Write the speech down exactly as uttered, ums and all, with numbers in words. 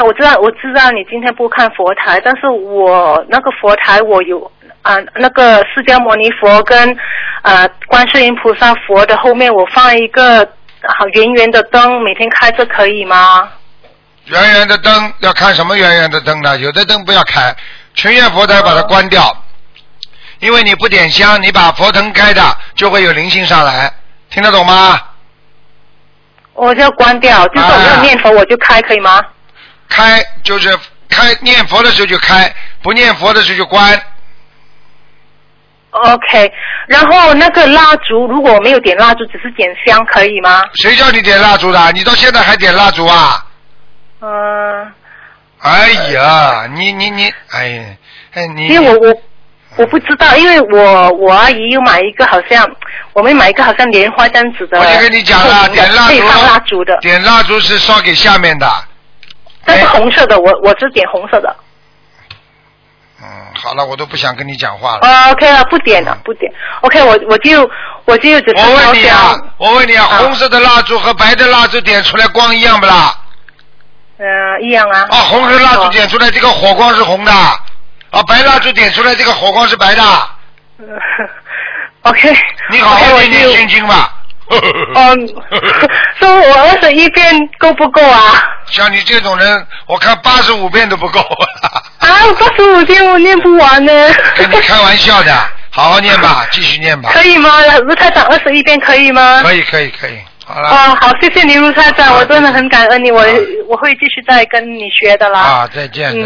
我知道，我知道你今天不看佛台，但是我那个佛台我有啊、呃，那个释迦牟尼佛跟呃观世音菩萨佛的后面，我放一个好圆圆的灯，每天开着可以吗？ 圆圆的灯要看什么圆圆的灯呢？有的灯不要开，全院佛台把它关掉，因为你不点香，你把佛灯开的就会有灵性上来，听得懂吗？ 我就要关掉，就是我没有念佛我就开，可以吗？ 开就是开，念佛的时候就开，不念佛的时候就关。 OK， 然后那个蜡烛，如果我没有点蜡烛，只是点香，可以吗？ 谁叫你点蜡烛的？你到现在还点蜡烛啊？ 嗯、呃。 哎呀，你你你，哎呀，哎你。 因为我我我不知道，因为我我阿姨又买一个，好像我们买一个好像莲花这样子的。 我就跟你讲了，点蜡烛， 可以放蜡烛的。 点蜡烛是烧给下面的。 这是红色的，我我是点红色的。 嗯，好了，我都不想跟你讲话了。 哦 ，OK 了，不点了，不点。OK， 我我就我就只是我问你啊，我问你啊，啊红色的蜡烛和白的蜡烛点出来光一样不啦？ 嗯、呃，一样啊。 啊，红色蜡烛点出来这个火光是红的，啊，白蜡烛点出来这个火光是白的。 嗯 OK。 你好好念念心经吧。 嗯，说我二十一遍够不够啊？ 像你这种人，我看八十五遍都不够。 啊，八十五遍我念不完呢。 跟你开玩笑的，好好念吧，继续念吧。 可以吗？卢台长，二十一遍可以吗？ 可以，可以，可以。好了。 哦，好，谢谢你，卢台长，我真的很感恩你，我我会继续再跟你学的啦。 啊，再见。嗯。